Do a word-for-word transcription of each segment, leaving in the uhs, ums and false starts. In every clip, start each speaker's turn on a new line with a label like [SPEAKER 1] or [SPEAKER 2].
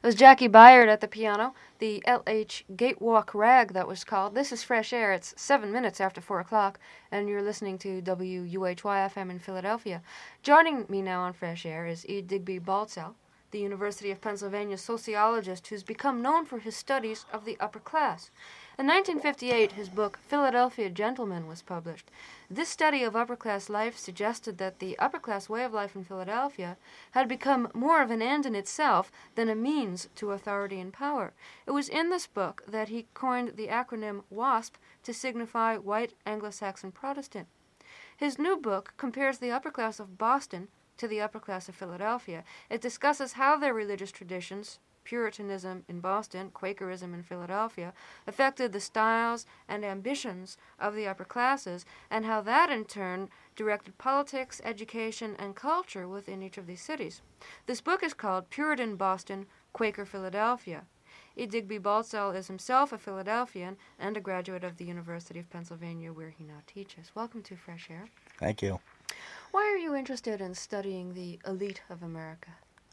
[SPEAKER 1] It was Jackie Byard at the piano, the L H Gatewalk Rag that was called. This is Fresh Air. It's seven minutes after four o'clock, and you're listening to W U H Y F M in Philadelphia. Joining me now on Fresh Air is E. Digby Baltzell, the University of Pennsylvania sociologist who's become known for his studies of the upper class. In nineteen fifty-eight, his book Philadelphia Gentlemen was published. This study of upper-class life suggested that the upper-class way of life in Philadelphia had become more of an end in itself than a means to authority and power. It was in this book that he coined the acronym WASP to signify White Anglo-Saxon Protestant. His new book compares the upper class of Boston to the upper class of Philadelphia. It discusses how their religious traditions, Puritanism in Boston, Quakerism in Philadelphia, affected the styles and ambitions of the upper classes, and how that in turn directed politics, education, and culture within each of these cities. This book is called Puritan Boston, Quaker Philadelphia. E. Digby Baltzell is himself a Philadelphian and a graduate of the University of Pennsylvania, where he now teaches. Welcome to Fresh Air.
[SPEAKER 2] Thank you.
[SPEAKER 1] Why are you interested in studying the elite of America?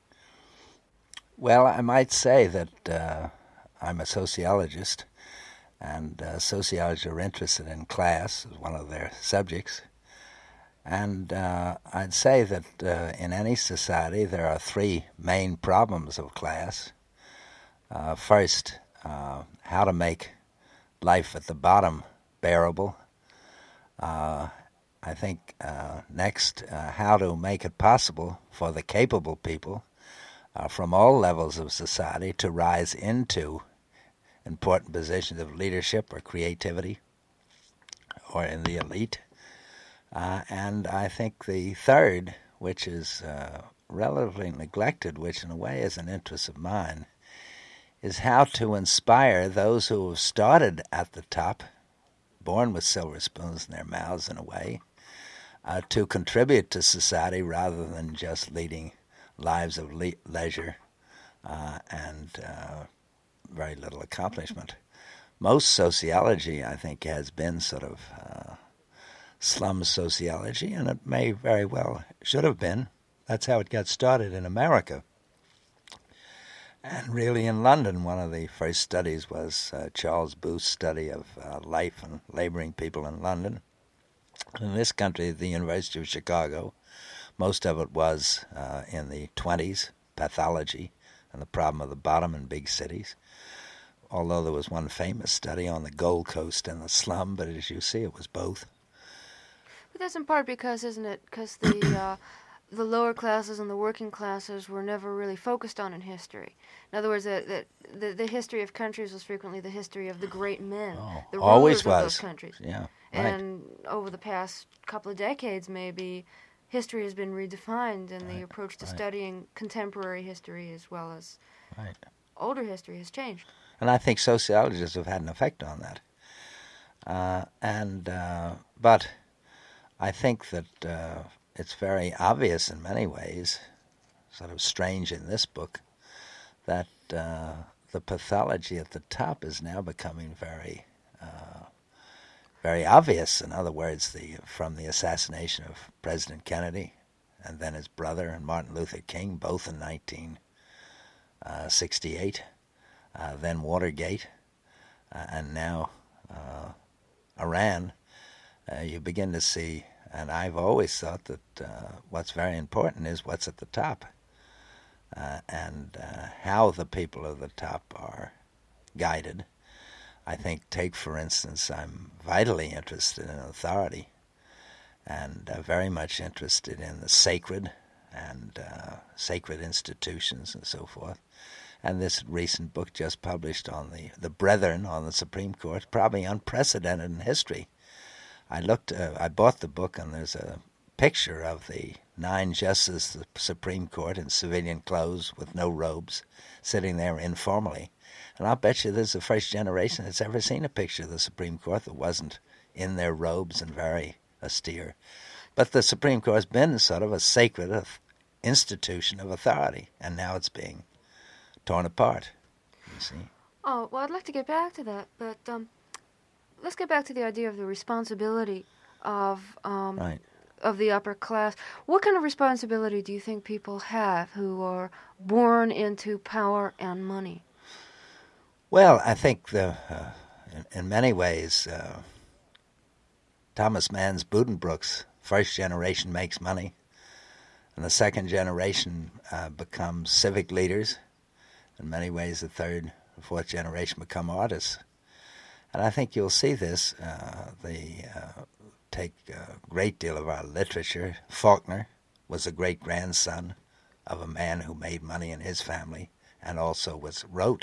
[SPEAKER 2] Well, I might say that uh, I'm a sociologist, and uh, sociologists are interested in class as one of their subjects. And uh, I'd say that uh, in any society there are three main problems of class. Uh, first, uh, how to make life at the bottom bearable. Uh, I think uh, next, uh, how to make it possible for the capable people Uh, from all levels of society to rise into important positions of leadership or creativity or in the elite. Uh, and I think the third, which is uh, relatively neglected, which in a way is an interest of mine, is how to inspire those who have started at the top, born with silver spoons in their mouths in a way, uh, to contribute to society rather than just leading lives of le- leisure uh, and uh, very little accomplishment. Most sociology, I think, has been sort of uh, slum sociology, and it may very well should have been. That's how it got started in America. And really in London, one of the first studies was uh, Charles Booth's study of uh, life and laboring people in London. In this country, the University of Chicago, most of it was uh, in the twenties, pathology and the problem of the bottom in big cities, although there was one famous study on the Gold Coast and the slum, but as you see, it was both.
[SPEAKER 1] But that's in part because, isn't it, because the uh, the lower classes and the working classes were never really focused on in history. In other words, the the, the, the history of countries was frequently the history of the great men,
[SPEAKER 2] oh,
[SPEAKER 1] the
[SPEAKER 2] always
[SPEAKER 1] rulers
[SPEAKER 2] was.
[SPEAKER 1] of those countries.
[SPEAKER 2] Yeah, right.
[SPEAKER 1] And over the past couple of decades, maybe, history has been redefined, and
[SPEAKER 2] right,
[SPEAKER 1] the approach to
[SPEAKER 2] right.
[SPEAKER 1] studying contemporary history as well as
[SPEAKER 2] right.
[SPEAKER 1] older history has changed.
[SPEAKER 2] And I think sociologists have had an effect on that. Uh, and uh, but I think that uh, it's very obvious in many ways, sort of strange in this book, that uh, the pathology at the top is now becoming very uh, very obvious. In other words, the from the assassination of President Kennedy and then his brother and Martin Luther King, both in nineteen sixty-eight, uh, then Watergate, uh, and now uh, Iran, uh, you begin to see, and I've always thought that uh, what's very important is what's at the top, uh, and uh, how the people of the top are guided. I think, take for instance, I'm vitally interested in authority and uh, very much interested in the sacred and uh, sacred institutions and so forth. And this recent book just published on the, the Brethren on the Supreme Court, probably unprecedented in history. I looked, uh, I bought the book, and there's a picture of the nine justices of the Supreme Court in civilian clothes with no robes, sitting there informally. And I'll bet you there's the first generation that's ever seen a picture of the Supreme Court that wasn't in their robes and very austere. But the Supreme Court has been sort of a sacred institution of authority, and now it's being torn apart, you see.
[SPEAKER 1] Oh, well, I'd like to get back to that, but um, let's get back to the idea of the responsibility of um,
[SPEAKER 2] right.
[SPEAKER 1] of the upper class. What kind of responsibility do you think people have who are born into power and money?
[SPEAKER 2] Well, I think the, uh, in, in many ways, uh, Thomas Mann's Buddenbrooks, first generation makes money, and the second generation uh, becomes civic leaders. In many ways, the third and fourth generation become artists. And I think you'll see this. Uh, the uh, take a great deal of our literature. Faulkner was a great-grandson of a man who made money in his family and also was wrote.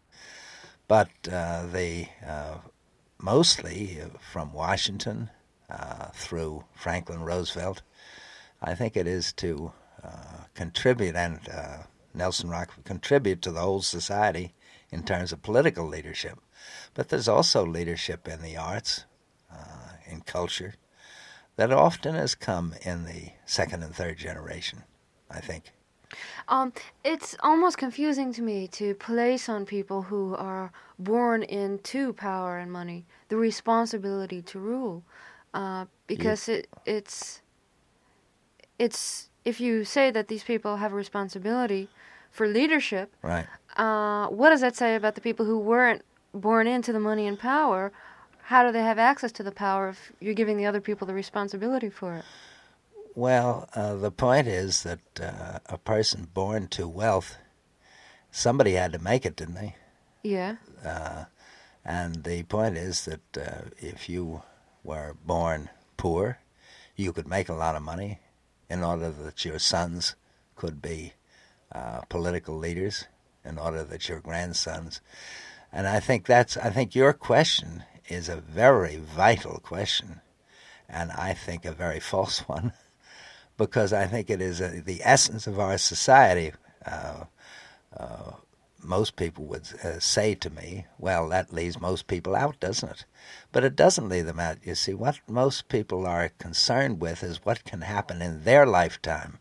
[SPEAKER 2] But uh, the uh, mostly uh, from Washington uh, through Franklin Roosevelt, I think it is to uh, contribute, and uh, Nelson Rockefeller contribute to the whole society in terms of political leadership. But there's also leadership in the arts, uh, in culture, that often has come in the second and third generation, I think.
[SPEAKER 1] Um, it's almost confusing to me to place on people who are born into power and money the responsibility to rule, uh, because yeah. it it's it's if you say that these people have a responsibility for leadership,
[SPEAKER 2] right?
[SPEAKER 1] Uh, what does that say about the people who weren't born into the money and power? How do they have access to the power if you're giving the other people the responsibility for it?
[SPEAKER 2] Well, uh, the point is that uh, a person born to wealth, somebody had to make it, didn't they?
[SPEAKER 1] Yeah.
[SPEAKER 2] Uh, and the point is that uh, if you were born poor, you could make a lot of money in order that your sons could be uh, political leaders, in order that your grandsons. And I think that's, I think your question is a very vital question, and I think a very false one, because I think it is a, the essence of our society. Uh, uh, most people would uh, say to me, well, that leaves most people out, doesn't it? But it doesn't leave them out. You see, what most people are concerned with is what can happen in their lifetime.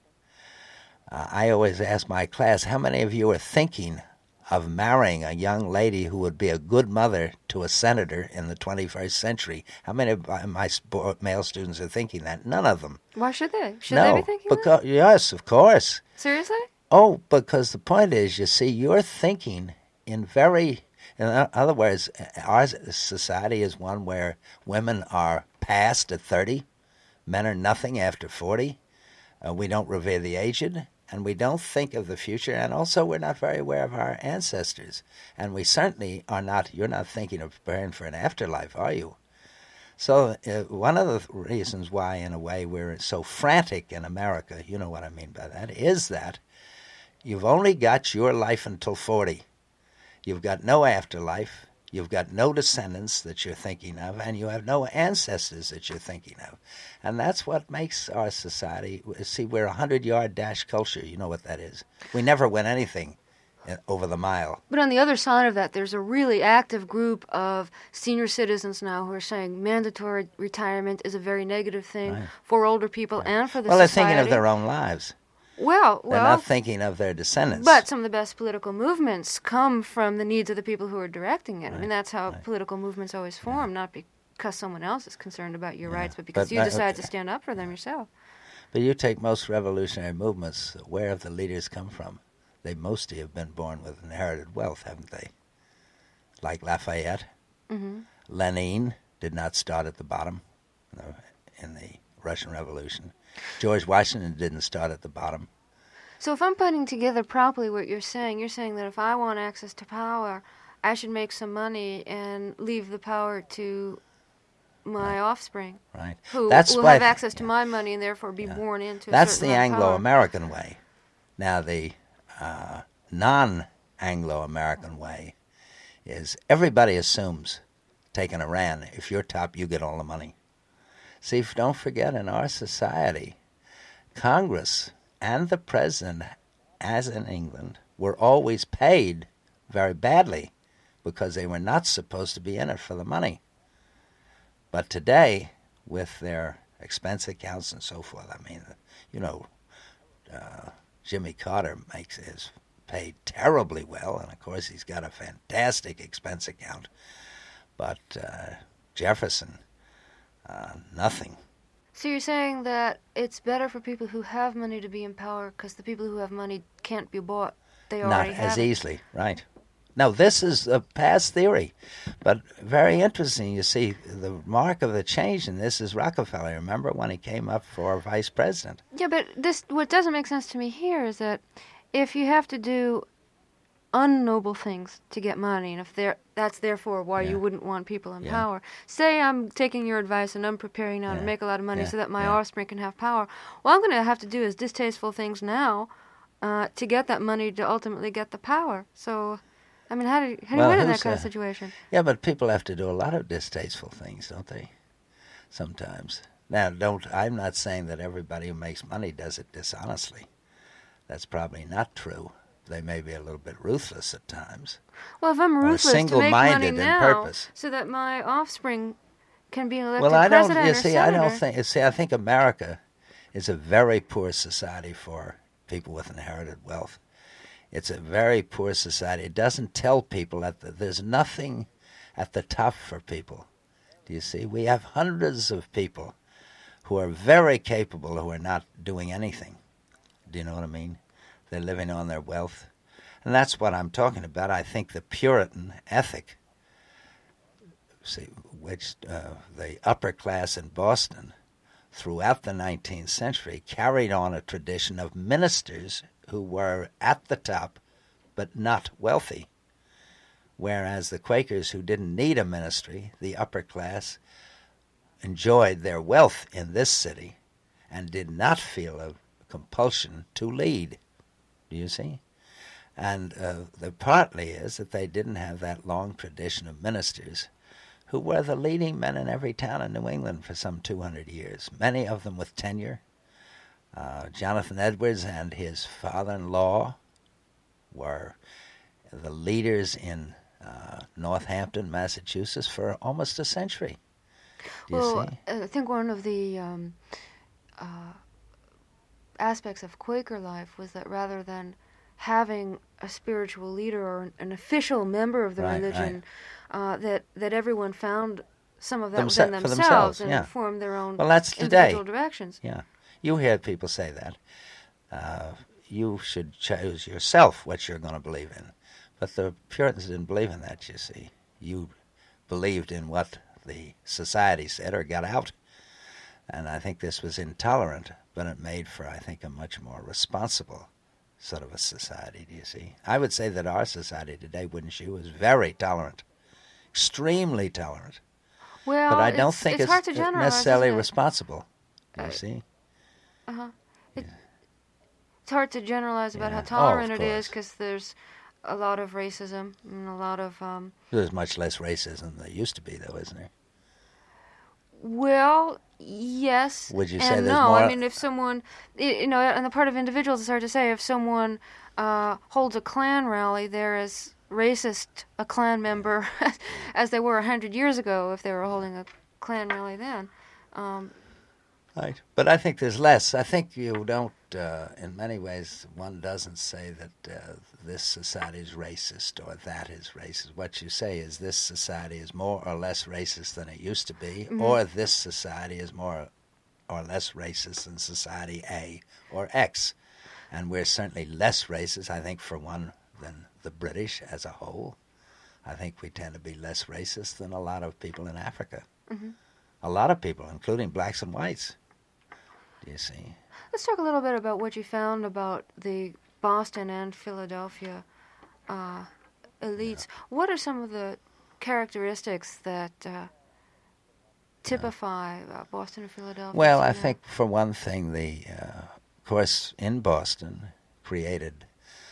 [SPEAKER 2] Uh, I always ask my class, how many of you are thinking of marrying a young lady who would be a good mother to a senator in the twenty-first century? How many of my male students are thinking that? None of them.
[SPEAKER 1] Why should they? Should
[SPEAKER 2] no,
[SPEAKER 1] they be thinking
[SPEAKER 2] because,
[SPEAKER 1] that?
[SPEAKER 2] Yes, of course.
[SPEAKER 1] Seriously?
[SPEAKER 2] Oh, because the point is, you see, you're thinking in very, in other words, our society is one where women are past at thirty, men are nothing after forty, uh, we don't revere the aged, and we don't think of the future, and also we're not very aware of our ancestors. And we certainly are not, you're not thinking of preparing for an afterlife, are you? So uh, one of the reasons why, in a way, we're so frantic in America, you know what I mean by that, is that you've only got your life until forty. You've got no afterlife. You've got no descendants that you're thinking of, and you have no ancestors that you're thinking of. And that's what makes our society, see, we're a hundred-yard dash culture. You know what that is. We never win anything over the mile.
[SPEAKER 1] But on the other side of that, there's a really active group of senior citizens now who are saying mandatory retirement is a very negative thing right. for older people right. and for the
[SPEAKER 2] well,
[SPEAKER 1] society.
[SPEAKER 2] Well, they're thinking of their own lives.
[SPEAKER 1] Well, well,
[SPEAKER 2] they're not thinking of their descendants.
[SPEAKER 1] But some of the best political movements come from the needs of the people who are directing it. Right. I mean, that's how right. political movements always form, yeah. not because someone else is concerned about your yeah. rights, but because but, you decide okay. to stand up for them yourself.
[SPEAKER 2] But you take most revolutionary movements, where have the leaders come from? They mostly have been born with inherited wealth, haven't they? Like Lafayette. Mm-hmm. Lenin did not start at the bottom in the, in the Russian Revolution. George Washington didn't start at the bottom.
[SPEAKER 1] So if I'm putting together properly what you're saying, you're saying that if I want access to power, I should make some money and leave the power to my right. offspring.
[SPEAKER 2] Right.
[SPEAKER 1] Who
[SPEAKER 2] That's
[SPEAKER 1] will have access to yeah. my money and therefore be yeah. born into
[SPEAKER 2] That's
[SPEAKER 1] a certain
[SPEAKER 2] the Anglo-American
[SPEAKER 1] power.
[SPEAKER 2] way. Now, the uh, non-Anglo-American way is everybody assumes, taking Iran, if you're top, you get all the money. See, don't forget, in our society, Congress and the president, as in England, were always paid very badly because they were not supposed to be in it for the money. But today, with their expense accounts and so forth, I mean, you know, uh, Jimmy Carter makes is paid terribly well, and of course he's got a fantastic expense account. But uh, Jefferson, uh, nothing.
[SPEAKER 1] So you're saying that it's better for people who have money to be in power because the people who have money can't be bought. They already
[SPEAKER 2] Not
[SPEAKER 1] have
[SPEAKER 2] as
[SPEAKER 1] it.
[SPEAKER 2] easily, right. Now, this is a past theory, but very interesting. You see, the mark of the change in this is Rockefeller. Remember when he came up for vice president?
[SPEAKER 1] Yeah, but this what doesn't make sense to me here is that if you have to do unnoble things to get money, and if there that's therefore why
[SPEAKER 2] Yeah.
[SPEAKER 1] you wouldn't want people in
[SPEAKER 2] Yeah.
[SPEAKER 1] power. Say I'm taking your advice and I'm preparing now
[SPEAKER 2] Yeah.
[SPEAKER 1] to make a lot of money
[SPEAKER 2] Yeah.
[SPEAKER 1] so that my
[SPEAKER 2] Yeah.
[SPEAKER 1] offspring can have power. Well, I'm going to have to do is distasteful things now uh, to get that money to ultimately get the power. So, I mean, how do you, how do
[SPEAKER 2] Well,
[SPEAKER 1] you win in that
[SPEAKER 2] who's,
[SPEAKER 1] kind of
[SPEAKER 2] uh,
[SPEAKER 1] situation?
[SPEAKER 2] Yeah, but people have to do a lot of distasteful things, don't they? Sometimes. Now, don't. I'm not saying that everybody who makes money does it dishonestly. That's probably not true. They may be a little bit ruthless at times.
[SPEAKER 1] Well, if I'm
[SPEAKER 2] or
[SPEAKER 1] ruthless to make money
[SPEAKER 2] single-minded in
[SPEAKER 1] now
[SPEAKER 2] purpose.
[SPEAKER 1] so that my offspring can be elected
[SPEAKER 2] Well, I don't.
[SPEAKER 1] president
[SPEAKER 2] You
[SPEAKER 1] or
[SPEAKER 2] see,
[SPEAKER 1] senator.
[SPEAKER 2] I don't think. You see, I think America is a very poor society for people with inherited wealth. It's a very poor society. It doesn't tell people that the, there's nothing at the top for people. Do you see? We have hundreds of people who are very capable who are not doing anything. Do you know what I mean? They're living on their wealth. And that's what I'm talking about. I think the Puritan ethic, see, which uh, the upper class in Boston throughout the nineteenth century carried on a tradition of ministers who were at the top but not wealthy, whereas the Quakers, who didn't need a ministry, the upper class, enjoyed their wealth in this city and did not feel a compulsion to lead. Do you see? And uh, the partly is that they didn't have that long tradition of ministers who were the leading men in every town in New England for some two hundred years, many of them with tenure. Uh, Jonathan Edwards and his father-in-law were the leaders in uh, Northampton, Massachusetts for almost a century. Do you
[SPEAKER 1] well,
[SPEAKER 2] see?
[SPEAKER 1] I think one of the um, uh, aspects of Quaker life was that rather than having a spiritual leader or an, an official member of the
[SPEAKER 2] Right,
[SPEAKER 1] religion, uh, that that everyone found some of that
[SPEAKER 2] Themse-
[SPEAKER 1] within
[SPEAKER 2] for
[SPEAKER 1] themselves,
[SPEAKER 2] themselves,
[SPEAKER 1] and
[SPEAKER 2] yeah.
[SPEAKER 1] formed their own
[SPEAKER 2] Well, that's today.
[SPEAKER 1] individual directions.
[SPEAKER 2] Yeah, you hear people say that. Uh, you should choose yourself what you're going to believe in. But the Puritans didn't believe in that, you see. You believed in what the society said or got out. And I think this was intolerant, but it made for, I think, a much more responsible sort of a society, do you see? I would say that our society today, wouldn't you, is very tolerant, extremely tolerant.
[SPEAKER 1] Well,
[SPEAKER 2] But I don't
[SPEAKER 1] it's,
[SPEAKER 2] think
[SPEAKER 1] it's,
[SPEAKER 2] it's,
[SPEAKER 1] hard to generalize,
[SPEAKER 2] necessarily
[SPEAKER 1] isn't it?
[SPEAKER 2] responsible, do you
[SPEAKER 1] Uh,
[SPEAKER 2] see?
[SPEAKER 1] Uh-huh. It, It's hard to generalize about
[SPEAKER 2] Yeah.
[SPEAKER 1] how
[SPEAKER 2] Oh, of
[SPEAKER 1] tolerant it is
[SPEAKER 2] course.
[SPEAKER 1] because there's a lot of racism and a lot of um,
[SPEAKER 2] There's much less racism than there used to be, though, isn't there?
[SPEAKER 1] well, yes
[SPEAKER 2] Would you
[SPEAKER 1] and
[SPEAKER 2] say there's
[SPEAKER 1] no.
[SPEAKER 2] more-
[SPEAKER 1] I mean, if someone, y- you know, on the part of individuals, it's hard to say. If someone uh, holds a Klan rally, they're as racist a Klan member as they were a hundred years ago if they were holding a Klan rally then. Um,
[SPEAKER 2] Right. But I think there's less. I think you don't, uh, in many ways, one doesn't say that uh, this society is racist or that is racist. What you say is this society is more or less racist than it used to be,
[SPEAKER 1] Mhm.
[SPEAKER 2] or this society is more or less racist than society A or X. And we're certainly less racist, I think, for one, than the British as a whole. I think we tend to be less racist than a lot of people in Africa.
[SPEAKER 1] Mhm.
[SPEAKER 2] A lot of people, including blacks and whites. Do you see?
[SPEAKER 1] let's talk a little bit about what you found about the Boston and Philadelphia uh, elites. What are some of the characteristics that uh, typify uh, Boston and Philadelphia?
[SPEAKER 2] Well,
[SPEAKER 1] to
[SPEAKER 2] I
[SPEAKER 1] you?
[SPEAKER 2] think for one thing, the uh, of course in Boston created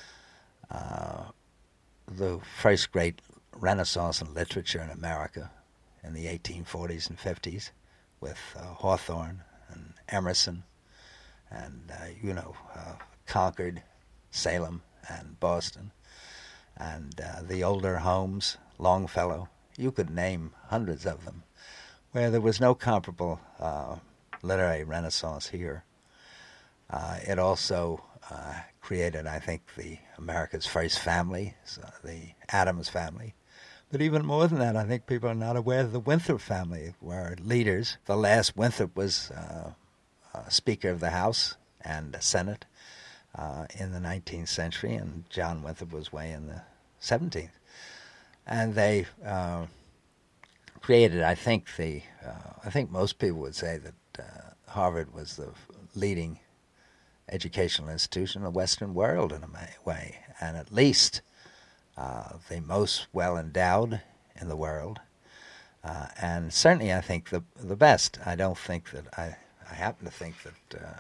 [SPEAKER 2] uh, the first great Renaissance in literature in America in the eighteen forties and fifties with uh, Hawthorne and Emerson, and uh, you know uh, Concord, Salem, and Boston, and uh, the older Holmes, Longfellow. You could name hundreds of them, where there was no comparable uh, literary renaissance here. Uh, it also uh, created, I think, the America's first family, so the Adams family, But even more than that, I think people are not aware that the Winthrop family were leaders. The last Winthrop was uh, uh, Speaker of the House and Senate uh, in the nineteenth century, and John Winthrop was way in the seventeenth. And they uh, created, I think, the. Uh, I think most people would say that uh, Harvard was the leading educational institution in the Western world in a way, and at least uh, the most well-endowed in the world, uh, and certainly I think the the best. I don't think that I, I happen to think that uh,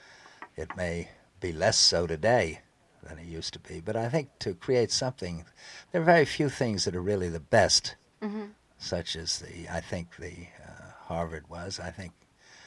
[SPEAKER 2] it may be less so today than it used to be, but I think to create something, there are very few things that are really the best, mm-hmm. such as the, I think the uh, Harvard was. I think,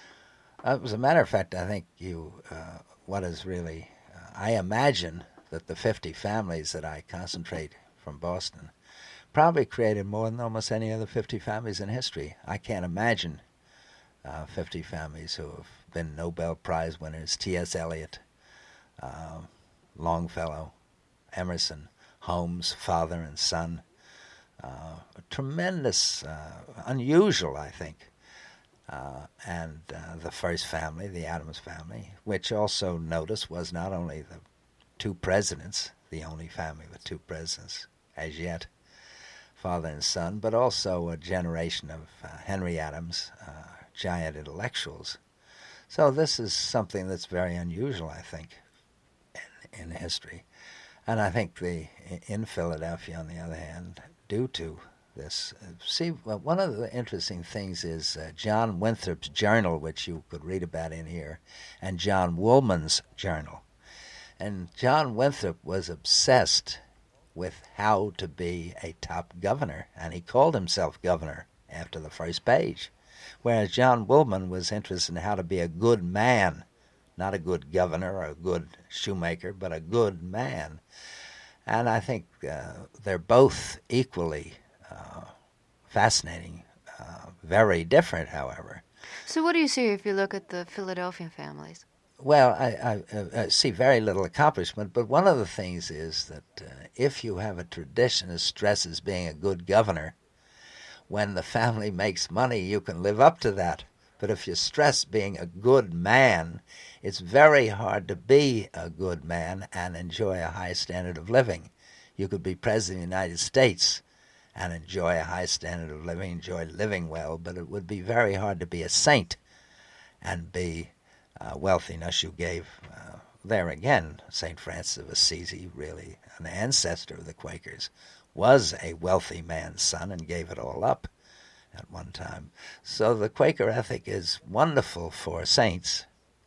[SPEAKER 2] uh, as a matter of fact, I think you, uh, what is really, uh, I imagine that the fifty families that I concentrate from Boston probably created more than almost any other fifty families in history. I can't imagine uh, fifty families who have been Nobel Prize winners, T S Eliot, uh, Longfellow, Emerson, Holmes, father and son. Uh, tremendous, uh, unusual, I think. Uh, and uh, the first family, the Adams family, which also, notice, was not only the two presidents, the only family with two presidents as yet, father and son, but also a generation of uh, Henry Adams, uh, giant intellectuals. So this is something that's very unusual, I think, in, in history. And I think the in Philadelphia, on the other hand, due to this, uh, see, well, one of the interesting things is uh, John Winthrop's journal, which you could read about in here, and John Woolman's journal. And John Winthrop was obsessed with how to be a top governor, and he called himself governor after the first page, whereas John Woolman was interested in how to be a good man, not a good governor or a good shoemaker, but a good man. And I think uh, they're both equally uh, fascinating, uh, very different, however.
[SPEAKER 1] So what do you see if you look at the Philadelphia families?
[SPEAKER 2] Well, I, I, I see very little accomplishment, but one of the things is that uh, if you have a tradition that stresses being a good governor, when the family makes money, you can live up to that. But if you stress being a good man, it's very hard to be a good man and enjoy a high standard of living. You could be president of the United States and enjoy a high standard of living, enjoy living well, but it would be very hard to be a saint and be uh, wealthy. Unless you gave, uh, there again, Saint Francis of Assisi, really an ancestor of the Quakers, was a wealthy man's son and gave it all up at one time. So the Quaker ethic is wonderful for saints,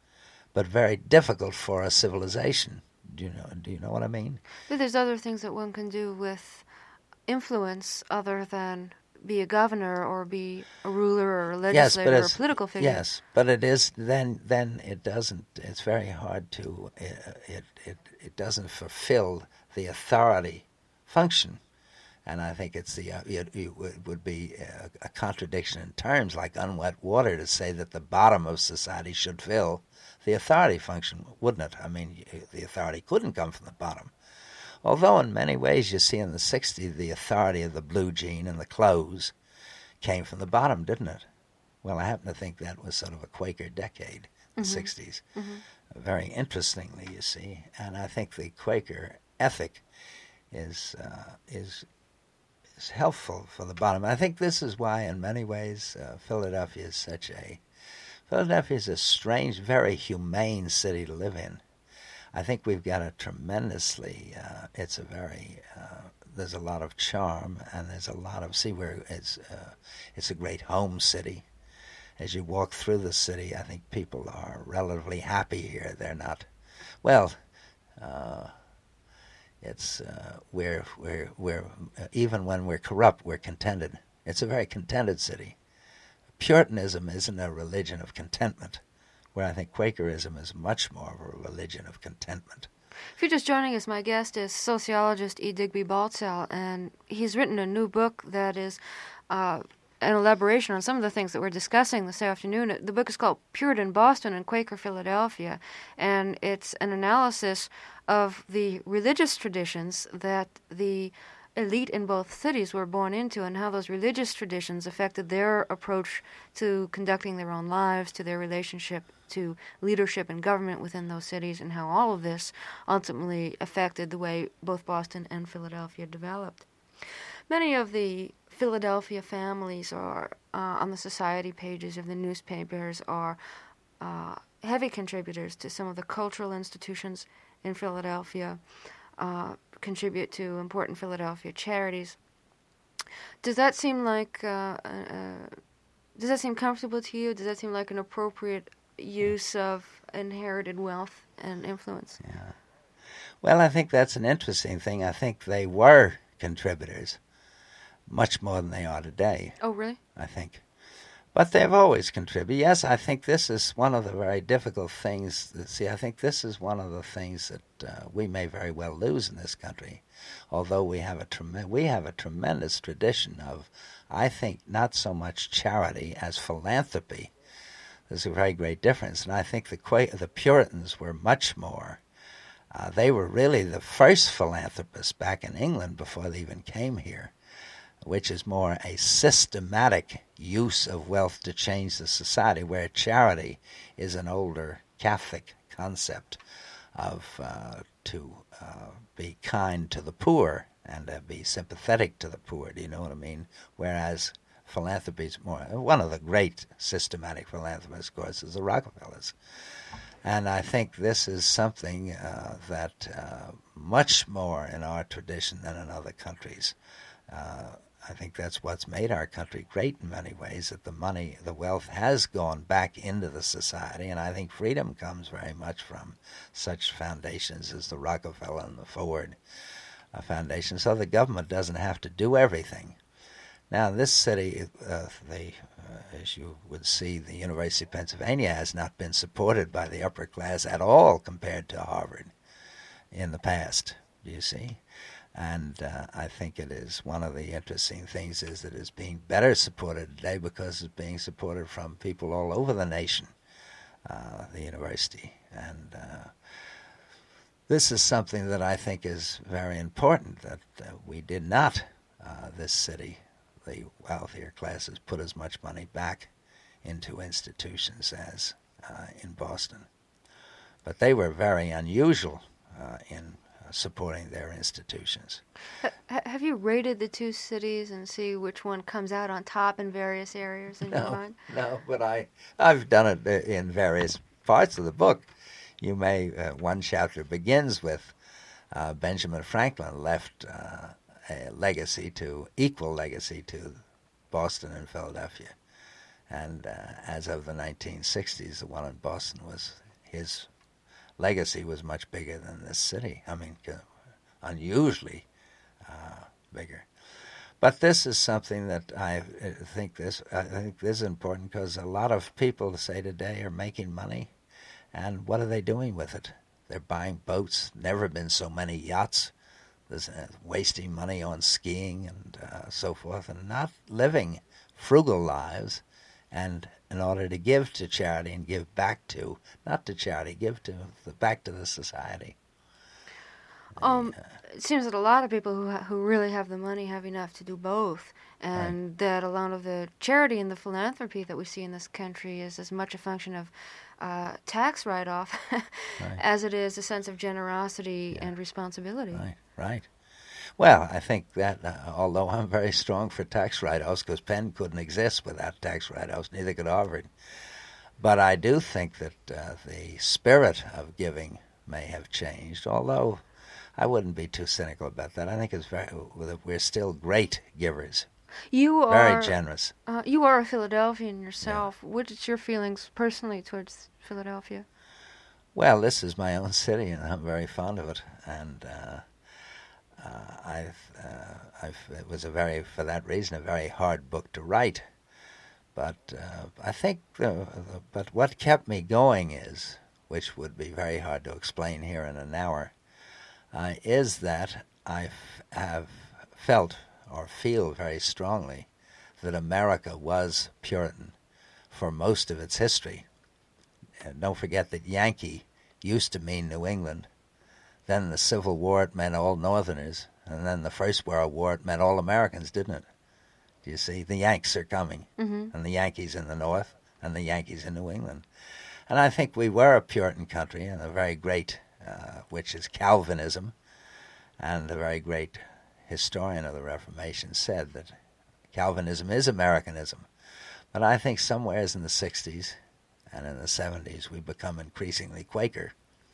[SPEAKER 2] but very difficult for a civilization. Do you know? Do you know what I mean?
[SPEAKER 1] But there's other things that one can do with influence other than be a governor or be a ruler or a legislator yes, or a political figure.
[SPEAKER 2] Yes, but it is then. Then it doesn't. It's very hard to. It it it, it doesn't fulfill the authority function. And I think it's the uh, it, it would be a, a contradiction in terms, like unwet water, to say that the bottom of society should fill the authority function, wouldn't it? I mean, the authority couldn't come from the bottom. Although in many ways you see in the sixties the authority of the blue jean and the clothes came from the bottom, didn't it? Well, I happen to think that was sort of a Quaker decade, the mm-hmm. sixties. Mm-hmm. Very interestingly, you see. And I think the Quaker ethic is uh, is... is helpful for the bottom. I think this is why, in many ways, uh, Philadelphia is such a Philadelphia is a strange, very humane city to live in. I think we've got a tremendously. Uh, it's a very. Uh, there's a lot of charm, and there's a lot of. See, where it's. Uh, it's a great home city. As you walk through the city, I think people are relatively happy here. They're not. Well. Uh, It's uh, we're we're we're uh, even when we're corrupt, we're contented. It's a very contented city. Puritanism isn't a religion of contentment, where I think Quakerism is much more of a religion of contentment.
[SPEAKER 1] If you're just joining us, my guest is sociologist E. Digby Baltzell, and he's written a new book that is uh, an elaboration on some of the things that we're discussing this afternoon. The book is called Puritan Boston and Quaker Philadelphia, and it's an analysis of the religious traditions that the elite in both cities were born into, and how those religious traditions affected their approach to conducting their own lives, to their relationship to leadership and government within those cities, and how all of this ultimately affected the way both Boston and Philadelphia developed. Many of the Philadelphia families are uh, on the society pages of the newspapers are uh, heavy contributors to some of the cultural institutions in Philadelphia, uh, contribute to important Philadelphia charities. Does that seem like uh, uh, does that seem comfortable to you? Does that seem like an appropriate use of inherited wealth and influence?
[SPEAKER 2] Yeah. Well, I think that's an interesting thing. I think they were contributors much more than they are today.
[SPEAKER 1] Oh, really?
[SPEAKER 2] I think. But they've always contributed. Yes, I think this is one of the very difficult things. That, see, I think this is one of the things that uh, we may very well lose in this country, although we have a trem- we have a tremendous tradition of, I think, not so much charity as philanthropy. There's a very great difference, and I think the Qua- the Puritans were much more. Uh, they were really the first philanthropists back in England before they even came here, which is more a systematic use of wealth to change the society, where charity is an older Catholic concept of uh, to uh, be kind to the poor and uh, be sympathetic to the poor. Do you know what I mean? Whereas philanthropy is more, one of the great systematic philanthropists, of course, is the Rockefellers. And I think this is something uh, that uh, much more in our tradition than in other countries. Uh, I think that's what's made our country great in many ways, that the money, the wealth has gone back into the society, and I think freedom comes very much from such foundations as the Rockefeller and the Ford uh, Foundation, so the government doesn't have to do everything. Now, this city, uh, the, uh, as you would see, the University of Pennsylvania has not been supported by the upper class at all compared to Harvard in the past, do you see? And uh, I think it is one of the interesting things is that it's being better supported today because it's being supported from people all over the nation, uh, the university. And uh, this is something that I think is very important, that uh, we did not, uh, this city, the wealthier classes, put as much money back into institutions as uh, in Boston. But they were very unusual uh, in supporting their institutions.
[SPEAKER 1] H- have you rated the two cities and see which one comes out on top in various areas in
[SPEAKER 2] no,
[SPEAKER 1] your mind?
[SPEAKER 2] No, but I, I've done it in various parts of the book. You may, uh, one chapter begins with uh, Benjamin Franklin left uh, a legacy to, equal legacy to Boston and Philadelphia. And uh, as of the nineteen sixties, the one in Boston was his legacy was much bigger than this city. I mean, uh, unusually uh, bigger. But this is something that I think this I think this is important because a lot of people say today are making money, and what are they doing with it? They're buying boats. Never been so many yachts. There's uh, wasting money on skiing and uh, so forth, and not living frugal lives. And in order to give to charity and give back to, not to charity, give to the, back to the society.
[SPEAKER 1] Um, it seems that a lot of people who ha- who really have the money have enough to do both, and right. that a lot of the charity and the philanthropy that we see in this country is as much a function of uh, tax write-off right. as it is a sense of generosity yeah. and responsibility.
[SPEAKER 2] Right, right. Well, I think that, uh, although I'm very strong for tax write-offs, because Penn couldn't exist without tax write-offs, neither could Harvard. But I do think that uh, the spirit of giving may have changed, although I wouldn't be too cynical about that. I think it's very, we're still great givers.
[SPEAKER 1] You are
[SPEAKER 2] very generous.
[SPEAKER 1] Uh, you are a Philadelphian yourself. Yeah. What is your feelings personally towards Philadelphia?
[SPEAKER 2] Well, this is my own city, and I'm very fond of it. And uh, uh, I've, uh, I've, it was a very, for that reason, a very hard book to write. But uh, I think, the, the, but what kept me going is, which would be very hard to explain here in an hour, uh, is that I f- have felt or feel very strongly that America was Puritan for most of its history. And don't forget that Yankee used to mean New England. Then in the Civil War it meant all Northerners, And then the First World War, it meant all Americans, didn't it? You see, the Yanks are coming,
[SPEAKER 1] mm-hmm.
[SPEAKER 2] and the Yankees in the North, and the Yankees in New England. And I think we were a Puritan country, and a very great, uh, which is Calvinism, and a very great historian of the Reformation said that Calvinism is Americanism. But I think somewheres in the sixties and in the seventies we become increasingly Quaker.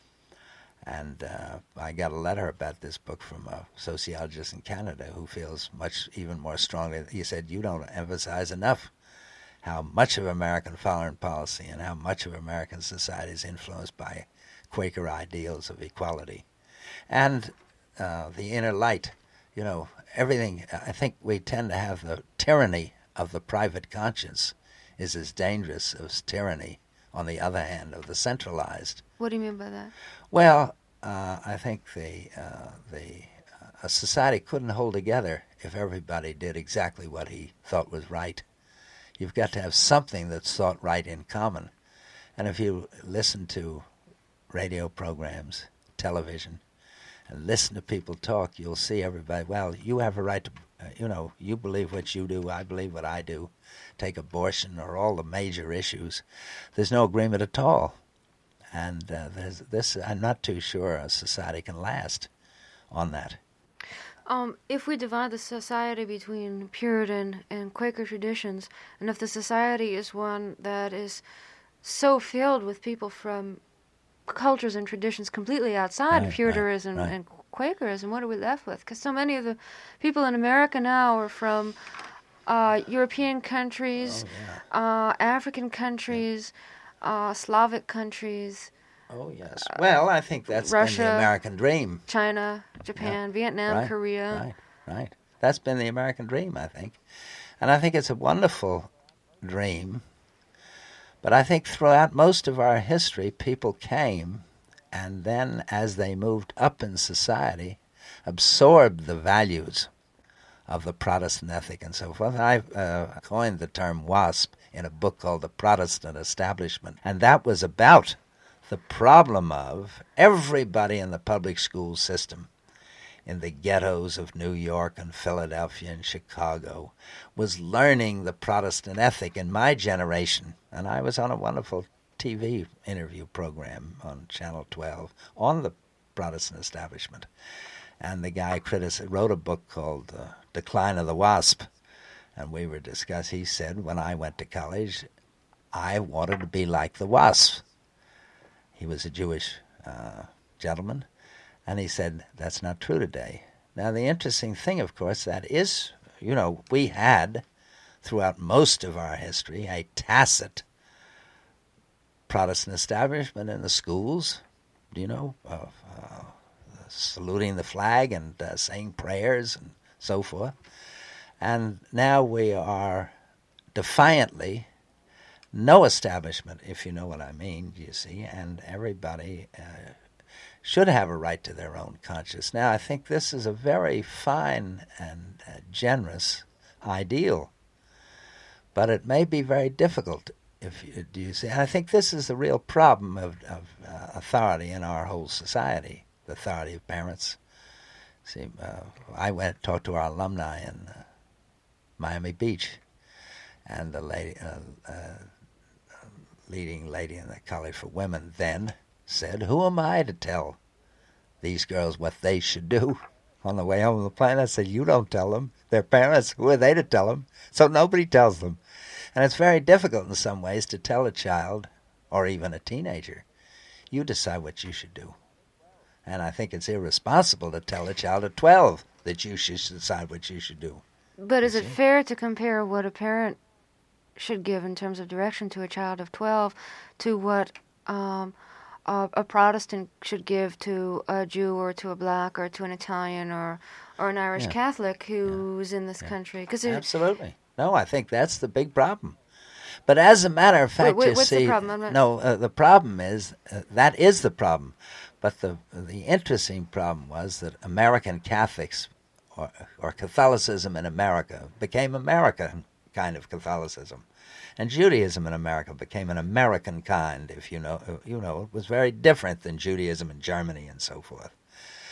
[SPEAKER 2] And uh, I got a letter about this book from a sociologist in Canada who feels much, even more strongly. He said, you don't emphasize enough how much of American foreign policy and how much of American society is influenced by Quaker ideals of equality. And uh, the inner light, you know, everything, I think we tend to have the tyranny of the private conscience is as dangerous as tyranny, on the other hand, of the centralized.
[SPEAKER 1] What do you mean by that?
[SPEAKER 2] Well, uh, I think the uh, the uh, a society couldn't hold together if everybody did exactly what he thought was right. You've got to have something that's thought right in common. And if you listen to radio programs, television, and listen to people talk, you'll see everybody, well, you have a right to, uh, you know, you believe what you do, I believe what I do. Take abortion or all the major issues. There's no agreement at all. And uh, there's this, I'm not too sure a society can last on that.
[SPEAKER 1] Um, if we divide the society between Puritan and Quaker traditions, and if the society is one that is so filled with people from cultures and traditions completely outside
[SPEAKER 2] Right,
[SPEAKER 1] Puritanism
[SPEAKER 2] right, right.
[SPEAKER 1] and Quakerism, what are we left with? Because so many of the people in America now are from uh, European countries,
[SPEAKER 2] Oh,
[SPEAKER 1] uh, African countries, uh, Slavic countries,
[SPEAKER 2] Oh, yes. Well, I think that's
[SPEAKER 1] Russia,
[SPEAKER 2] been the American dream.
[SPEAKER 1] China, Japan,
[SPEAKER 2] Yeah.
[SPEAKER 1] Vietnam,
[SPEAKER 2] Right,
[SPEAKER 1] Korea.
[SPEAKER 2] Right, right. That's been the American dream, I think. And I think it's a wonderful dream. But I think throughout most of our history, people came, and then as they moved up in society, absorbed the values of the Protestant ethic and so forth. I uh, coined the term WASP in a book called The Protestant Establishment, and that was about the problem of everybody in the public school system, in the ghettos of New York and Philadelphia and Chicago, was learning the Protestant ethic in my generation. And I was on a wonderful T V interview program on Channel twelve on the Protestant establishment. And the guy critic- wrote a book called uh, Decline of the Wasp. And we were discussing, he said, when I went to college, I wanted to be like the Wasp. He was a Jewish uh, gentleman, and he said, that's not true today. Now, the interesting thing, of course, that is, you know, we had, throughout most of our history, a tacit Protestant establishment in the schools, you know, uh, uh, saluting the flag and uh, saying prayers and so forth. And now we are defiantly no establishment, if you know what I mean, you see, and everybody uh, should have a right to their own conscience. Now, I think this is a very fine and uh, generous ideal, but it may be very difficult, if you, do you see. And I think this is the real problem of, of uh, authority in our whole society, the authority of parents. See, uh, I went and talked to our alumni in uh, Miami Beach, and the lady, uh, uh, leading lady in the College for Women then said, who am I to tell these girls what they should do? On the way home on the plane, I said, you don't tell them. Their parents, who are they to tell them? So nobody tells them. And it's very difficult in some ways to tell a child, or even a teenager, you decide what you should do. And I think it's irresponsible to tell a child at twelve that you should decide what you should do.
[SPEAKER 1] But is
[SPEAKER 2] You
[SPEAKER 1] it
[SPEAKER 2] see?
[SPEAKER 1] fair to compare what a parent should give in terms of direction to a child of twelve to what um, a, a Protestant should give to a Jew or to a black or to an Italian or, or an Irish
[SPEAKER 2] Yeah.
[SPEAKER 1] Catholic who's in this
[SPEAKER 2] Yeah.
[SPEAKER 1] country? 'Cause
[SPEAKER 2] Absolutely. No, I think that's the big problem. But as a matter of fact,
[SPEAKER 1] wait,
[SPEAKER 2] you
[SPEAKER 1] what's the
[SPEAKER 2] see,
[SPEAKER 1] problem? I'm not-
[SPEAKER 2] no, uh, the problem is uh, that is the problem. But the the interesting problem was that American Catholics, or, or Catholicism in America, became American kind of Catholicism, and Judaism in America became an American kind. If you know, you know, it was very different than Judaism in Germany and so forth.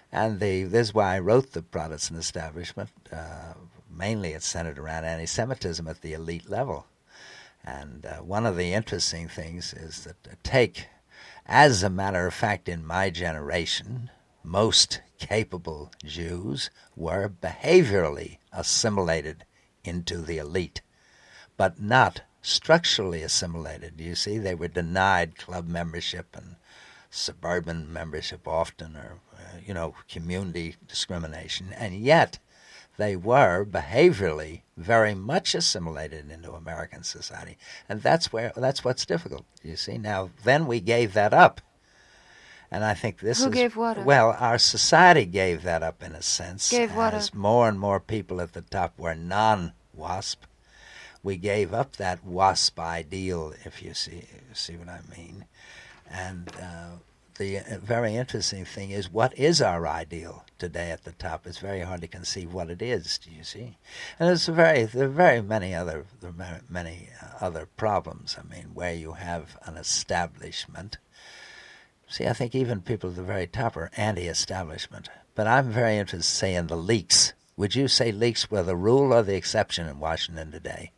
[SPEAKER 2] And the, this is why I wrote The Protestant Establishment. Uh, mainly it's centered around anti-Semitism at the elite level. And uh, one of the interesting things is that uh, take, as a matter of fact, in my generation, most capable Jews were behaviorally assimilated into the elite, but not structurally assimilated. You see, they were denied club membership and suburban membership often, or, uh, you know, community discrimination, and yet they were behaviorally very much assimilated into American society. And that's where that's what's difficult, you see. Now, then we gave that up. And I think this
[SPEAKER 1] Who
[SPEAKER 2] is...
[SPEAKER 1] gave what up?
[SPEAKER 2] Well, our society gave that up in a sense.
[SPEAKER 1] Gave what
[SPEAKER 2] as
[SPEAKER 1] up?
[SPEAKER 2] more and more people at the top were non-WASP. We gave up that WASP ideal, if you see, see what I mean. And uh, the very interesting thing is, what is our ideal today at the top? It's very hard to conceive what it is, do you see? And there's very, there are very many other, there are many uh, other problems, I mean, where you have an establishment. See, I think even people at the very top are anti-establishment. But I'm very interested, say, in the leaks. Would you say leaks were the rule or the exception in Washington today?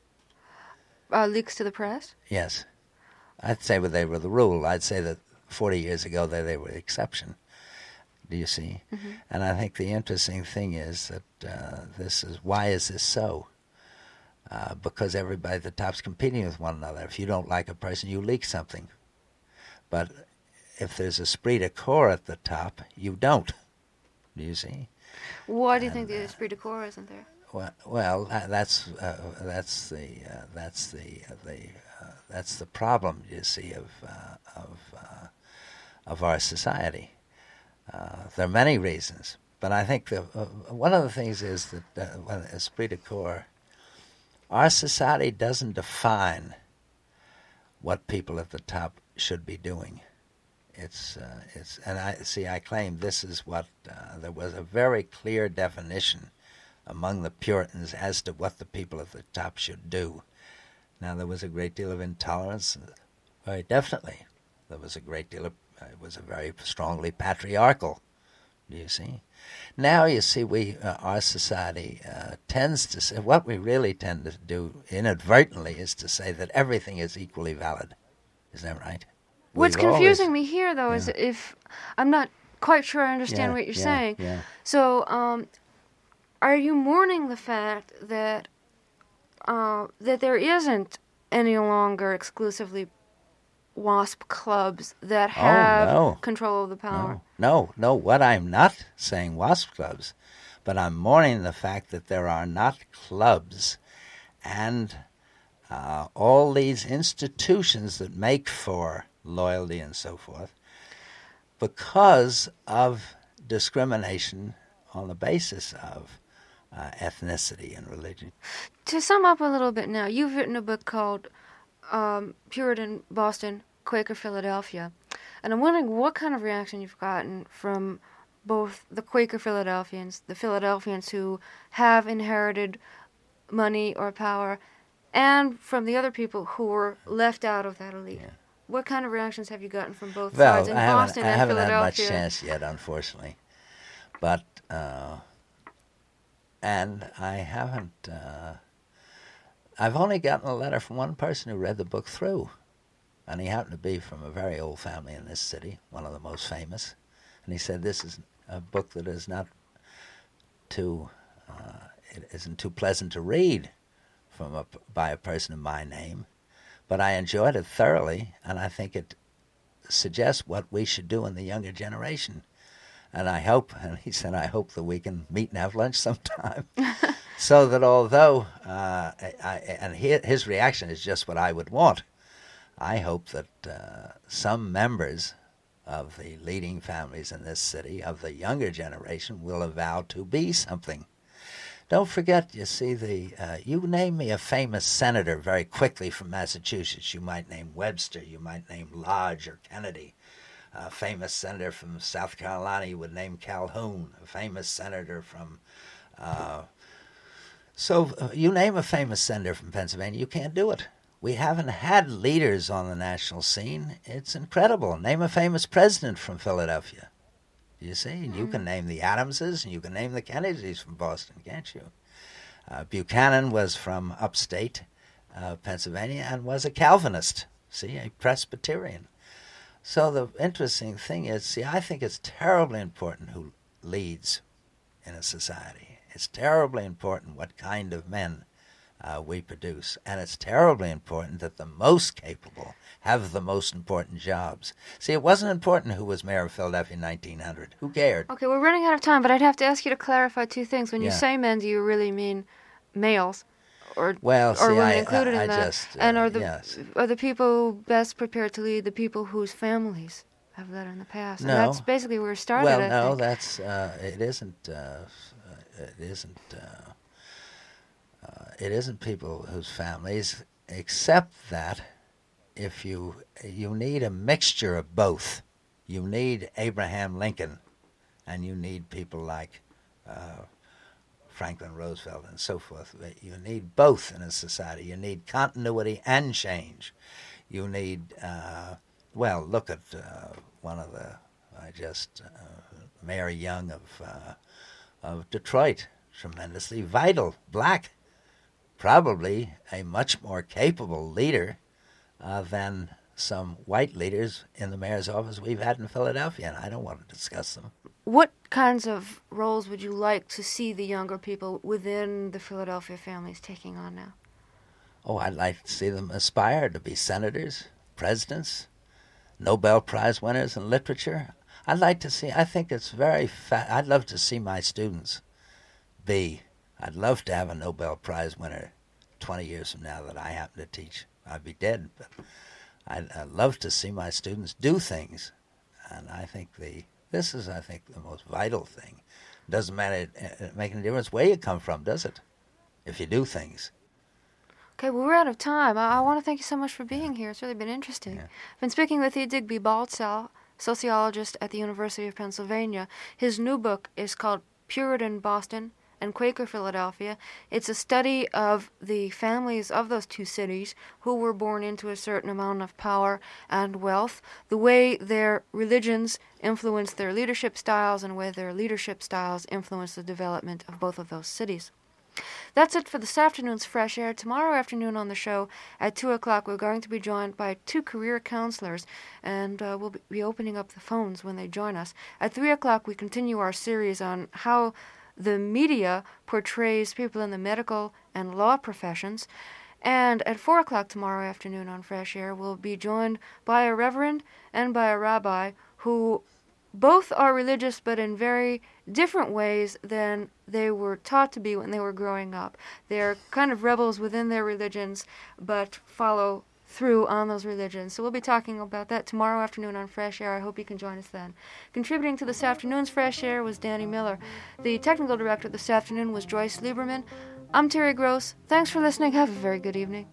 [SPEAKER 1] Uh, leaks to the press?
[SPEAKER 2] Yes. I'd say they were the rule. I'd say that forty years ago they, they were the exception. Do you see? Mm-hmm. And I think the interesting thing is that uh, this is, why is this so? Uh, because everybody at the top's competing with one another. If you don't like a person, you leak something. But if there's a esprit de corps at the top, you don't. Do you see?
[SPEAKER 1] Why do you
[SPEAKER 2] and,
[SPEAKER 1] think the
[SPEAKER 2] uh,
[SPEAKER 1] esprit de corps isn't there?
[SPEAKER 2] Well, well, uh, that's uh, that's the uh, that's the uh, the uh, that's the problem, you see, of uh, of uh, of our society. Uh, there are many reasons, but I think the, uh, one of the things is that uh, when esprit de corps, our society doesn't define what people at the top should be doing. It's uh, it's and I see. I claim this is what uh, there was a very clear definition among the Puritans as to what the people at the top should do. Now, there was a great deal of intolerance, very definitely. There was a great deal of, uh, it was a very strongly patriarchal, do you see? Now, you see, we, uh, our society uh, tends to say, what we really tend to do inadvertently is to say that everything is equally valid. Isn't that right?
[SPEAKER 1] What's
[SPEAKER 2] We've
[SPEAKER 1] confusing
[SPEAKER 2] always,
[SPEAKER 1] me here, though,
[SPEAKER 2] yeah.
[SPEAKER 1] is if, I'm not quite sure I understand
[SPEAKER 2] yeah,
[SPEAKER 1] what you're
[SPEAKER 2] yeah,
[SPEAKER 1] saying.
[SPEAKER 2] Yeah.
[SPEAKER 1] So, um, are you mourning the fact that uh, that there isn't any longer exclusively WASP clubs that have
[SPEAKER 2] oh, no.
[SPEAKER 1] control of the power?
[SPEAKER 2] No, no, no. What I'm not saying WASP clubs, but I'm mourning the fact that there are not clubs and uh, all these institutions that make for loyalty and so forth because of discrimination on the basis of Uh, ethnicity and religion.
[SPEAKER 1] To sum up a little bit now, you've written a book called um, Puritan Boston, Quaker Philadelphia. And I'm wondering what kind of reaction you've gotten from both the Quaker Philadelphians, the Philadelphians who have inherited money or power, and from the other people who were left out of that elite. Yeah. What kind of reactions have you gotten from both
[SPEAKER 2] well,
[SPEAKER 1] sides in
[SPEAKER 2] I
[SPEAKER 1] Boston
[SPEAKER 2] I
[SPEAKER 1] and
[SPEAKER 2] haven't
[SPEAKER 1] Philadelphia?
[SPEAKER 2] had much chance yet, unfortunately. But... Uh, And I haven't, uh, I've only gotten a letter from one person who read the book through. And he happened to be from a very old family in this city, one of the most famous. And he said, this is a book that is not too, uh, it isn't too pleasant to read from a, by a person of my name. But I enjoyed it thoroughly, and I think it suggests what we should do in the younger generation. And I hope, and he said, I hope that we can meet and have lunch sometime. So that although, uh, I, I, and his reaction is just what I would want, I hope that uh, some members of the leading families in this city, of the younger generation, will avow to be something. Don't forget, you see, the uh, you name me a famous senator very quickly from Massachusetts. You might name Webster, you might name Lodge or Kennedy. A famous senator from South Carolina, you would name Calhoun. A famous senator from... Uh, so uh, you name a famous senator from Pennsylvania, you can't do it. We haven't had leaders on the national scene. It's incredible. Name a famous president from Philadelphia. You see, and you
[SPEAKER 1] Mm.
[SPEAKER 2] can name the Adamses and you can name the Kennedys from Boston, can't you? Uh, Buchanan was from upstate uh, Pennsylvania and was a Calvinist, see, a Presbyterian. So the interesting thing is, see, I think it's terribly important who leads in a society. It's terribly important what kind of men uh, we produce. And it's terribly important that the most capable have the most important jobs. See, it wasn't important who was mayor of Philadelphia in nineteen hundred. Who cared?
[SPEAKER 1] Okay, we're running out of time, but I'd have to ask you to clarify two things. When you
[SPEAKER 2] Yeah.
[SPEAKER 1] say men, do you really mean males? Or,
[SPEAKER 2] Well,
[SPEAKER 1] or
[SPEAKER 2] see,
[SPEAKER 1] women
[SPEAKER 2] I,
[SPEAKER 1] included
[SPEAKER 2] I,
[SPEAKER 1] in
[SPEAKER 2] I
[SPEAKER 1] that?
[SPEAKER 2] just, uh,
[SPEAKER 1] and are the
[SPEAKER 2] yes.
[SPEAKER 1] are the people best prepared to lead the people whose families have led in the past?
[SPEAKER 2] No.
[SPEAKER 1] And that's basically where we started,
[SPEAKER 2] Well,
[SPEAKER 1] I
[SPEAKER 2] no,
[SPEAKER 1] think.
[SPEAKER 2] that's uh, it isn't. Uh, it isn't. Uh, uh, it isn't people whose families, except that if you you need a mixture of both. You need Abraham Lincoln, and you need people like uh, Franklin Roosevelt and so forth. You need both in a society. You need continuity and change. You need, uh, well, look at uh, one of the, I just, uh, Mary Young of uh, of Detroit, tremendously vital, black, probably a much more capable leader uh, than some white leaders in the mayor's office we've had in Philadelphia, and I don't want to discuss them.
[SPEAKER 1] What kinds of roles would you like to see the younger people within the Philadelphia families taking on now?
[SPEAKER 2] Oh, I'd like to see them aspire to be senators, presidents, Nobel Prize winners in literature. I'd like to see, I think it's very, fa- I'd love to see my students be, I'd love to have a Nobel Prize winner twenty years from now that I happen to teach. I'd be dead, but I'd, I'd love to see my students do things. And I think the, this is, I think, the most vital thing. Doesn't matter, it make any difference where you come from, does it? If you do things.
[SPEAKER 1] Okay, well, we're out of time. I, I want to thank you so much for being here. It's really been interesting.
[SPEAKER 2] Yeah.
[SPEAKER 1] I've been speaking with you, Digby Baltzell, sociologist at the University of Pennsylvania. His new book is called Puritan Boston and Quaker Philadelphia. It's a study of the families of those two cities who were born into a certain amount of power and wealth, the way their religions influenced their leadership styles and where their leadership styles influenced the development of both of those cities. That's it for this afternoon's Fresh Air. Tomorrow afternoon on the show at two o'clock, we're going to be joined by two career counselors, and uh, we'll be opening up the phones when they join us. At three o'clock, we continue our series on how the media portrays people in the medical and law professions. And at four o'clock tomorrow afternoon on Fresh Air, we'll be joined by a reverend and by a rabbi who both are religious, but in very different ways than they were taught to be when they were growing up. They're kind of rebels within their religions, but follow through on those religions. So we'll be talking about that tomorrow afternoon on Fresh Air. I hope you can join us then. Contributing to this afternoon's Fresh Air was Danny Miller. The technical director this afternoon was Joyce Lieberman. I'm Terry Gross. Thanks for listening. Have a very good evening.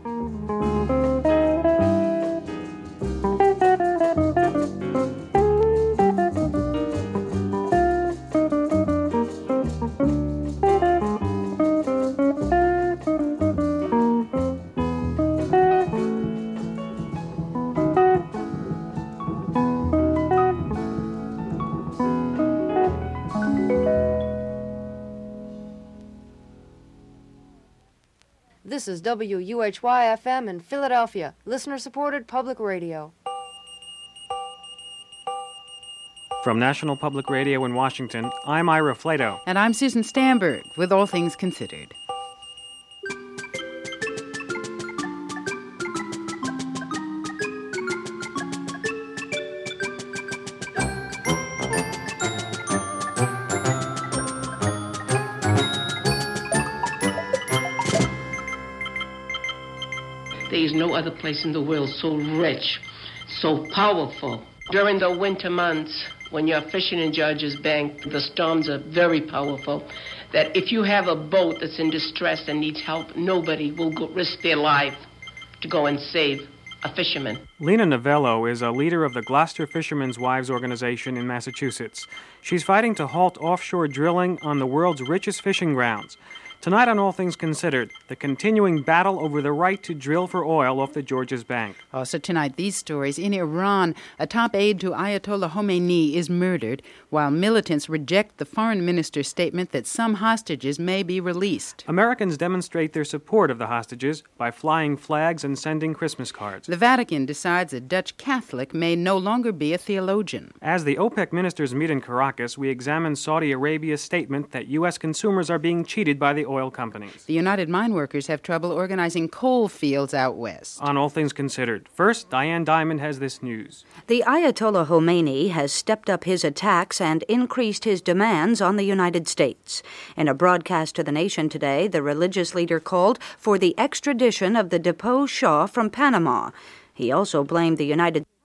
[SPEAKER 1] This is W U H Y F M in Philadelphia, listener-supported public radio.
[SPEAKER 3] From National Public Radio in Washington, I'm Ira Flato.
[SPEAKER 4] And I'm Susan Stamberg with All Things Considered.
[SPEAKER 5] There is no other place in the world so rich, so powerful. During the winter months, when you're fishing in Georges Bank, the storms are very powerful, that if you have a boat that's in distress and needs help, nobody will go risk their life to go and save a fisherman.
[SPEAKER 3] Lena Novello is a leader of the Gloucester Fishermen's Wives Organization in Massachusetts. She's fighting to halt offshore drilling on the world's richest fishing grounds. Tonight on All Things Considered, the continuing battle over the right to drill for oil off the Georges Bank.
[SPEAKER 4] Also tonight, these stories. In Iran, a top aide to Ayatollah Khomeini is murdered, while militants reject the foreign minister's statement that some hostages may be released.
[SPEAKER 3] Americans demonstrate their support of the hostages by flying flags and sending Christmas cards.
[SPEAKER 4] The Vatican decides a Dutch Catholic may no longer be a theologian.
[SPEAKER 3] As the OPEC ministers meet in Caracas, we examine Saudi Arabia's statement that U S consumers are being cheated by the oil companies.
[SPEAKER 4] The United Mine Workers have trouble organizing coal fields out west.
[SPEAKER 3] On All Things Considered, first, Diane Diamond has this news.
[SPEAKER 6] The Ayatollah Khomeini has stepped up his attacks and increased his demands on the United States. In a broadcast to the nation today, the religious leader called for the extradition of the deposed Shah from Panama. He also blamed the United States